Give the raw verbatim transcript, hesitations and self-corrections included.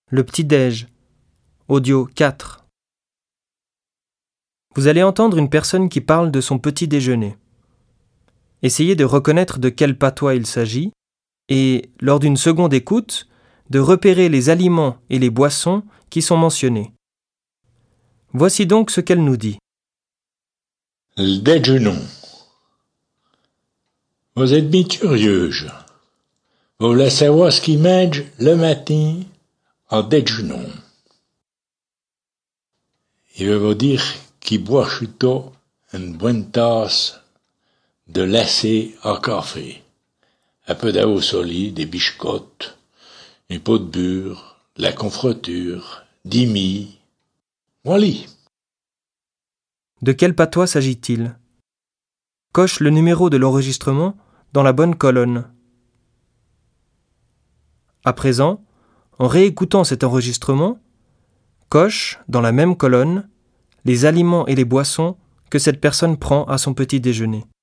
Le petit-déj. Audio quatre. Vous allez entendre une personne qui parle de son petit déjeuner. Essayez de reconnaître de quel patois il s'agit et, lors d'une seconde écoute, de repérer les aliments et les boissons qui sont mentionnés. Voici donc ce qu'elle nous dit. Le déjeuner. Vous êtes bien curieux. Vous voulez savoir ce qu'ils mangent le matin en déjeuner. Il va vous dire qu'il boit chuto une bonne tasse de lacet à café, un peu d'eau solide, des biscottes, une pot de beurre, de la confriture, des mie. Voilà. De quel patois s'agit-il ? Coche le numéro de l'enregistrement dans la bonne colonne. À présent, en réécoutant cet enregistrement, coche, dans la même colonne, les aliments et les boissons que cette personne prend à son petit déjeuner.